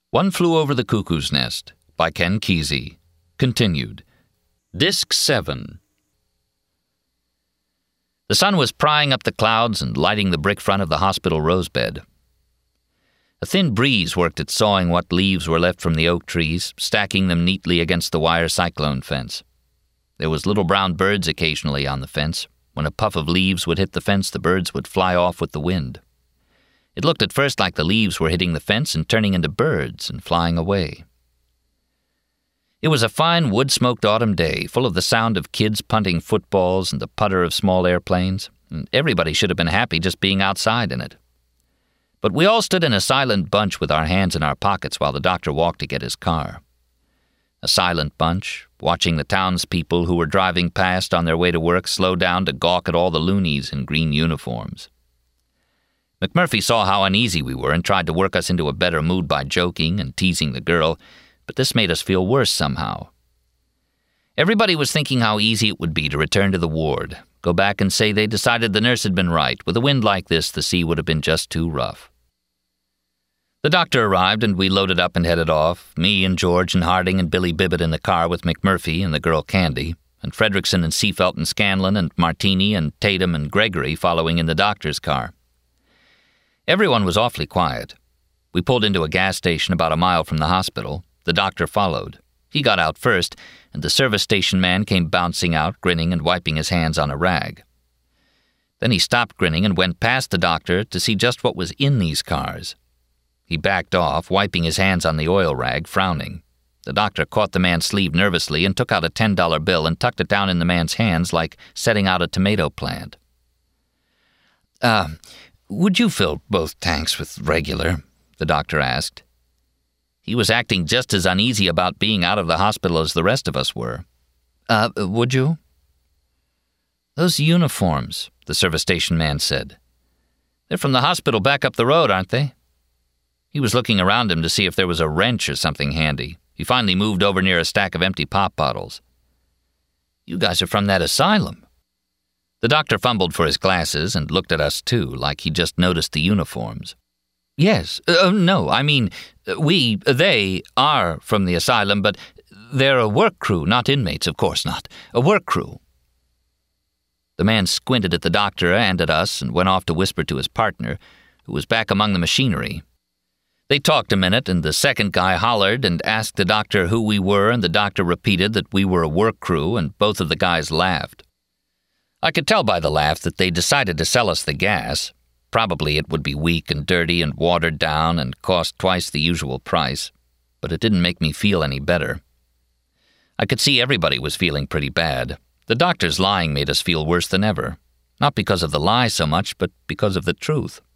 One Flew Over the Cuckoo's Nest by Ken Kesey. Continued. Disc 7. The sun was prying up the clouds and lighting the brick front of the hospital rosebed. A thin breeze worked at sawing what leaves were left from the oak trees, stacking them neatly against the wire cyclone fence. There was little brown birds occasionally on the fence. When a puff of leaves would hit the fence, the birds would fly off with the wind. It looked at first like the leaves were hitting the fence and turning into birds and flying away. It was a fine wood-smoked autumn day, full of the sound of kids punting footballs and the putter of small airplanes, and everybody should have been happy just being outside in it. But we all stood in a silent bunch with our hands in our pockets while the doctor walked to get his car. A silent bunch, watching the townspeople who were driving past on their way to work slow down to gawk at all the loonies in green uniforms. McMurphy saw how uneasy we were and tried to work us into a better mood by joking and teasing the girl, but this made us feel worse somehow. Everybody was thinking how easy it would be to return to the ward, go back and say they decided the nurse had been right. With a wind like this, the sea would have been just too rough. The doctor arrived and we loaded up and headed off, me and George and Harding and Billy Bibbett in the car with McMurphy and the girl Candy, and Fredrickson and Seafelt and Scanlon and Martini and Tatum and Gregory following in the doctor's car. Everyone was awfully quiet. We pulled into a gas station about a mile from the hospital. The doctor followed. He got out first, and the service station man came bouncing out, grinning and wiping his hands on a rag. Then he stopped grinning and went past the doctor to see just what was in these cars. He backed off, wiping his hands on the oil rag, frowning. The doctor caught the man's sleeve nervously and took out a $10 bill and tucked it down in the man's hands like setting out a tomato plant. Would you fill both tanks with regular?" the doctor asked. He was acting just as uneasy about being out of the hospital as the rest of us were. Would you?" "Those uniforms," the service station man said. "They're from the hospital back up the road, aren't they?" He was looking around him to see if there was a wrench or something handy. He finally moved over near a stack of empty pop bottles. "You guys are from that asylum." The doctor fumbled for his glasses and looked at us too, like he just noticed the uniforms. "Yes. No, I mean, they are from the asylum, but they're a work crew, not inmates, of course not. A work crew." The man squinted at the doctor and at us and went off to whisper to his partner, who was back among the machinery. They talked a minute, and the second guy hollered and asked the doctor who we were, and the doctor repeated that we were a work crew, and both of the guys laughed. I could tell by the laugh that they decided to sell us the gas. Probably it would be weak and dirty and watered down and cost twice the usual price, but it didn't make me feel any better. I could see everybody was feeling pretty bad. The doctor's lying made us feel worse than ever, not because of the lie so much, but because of the truth.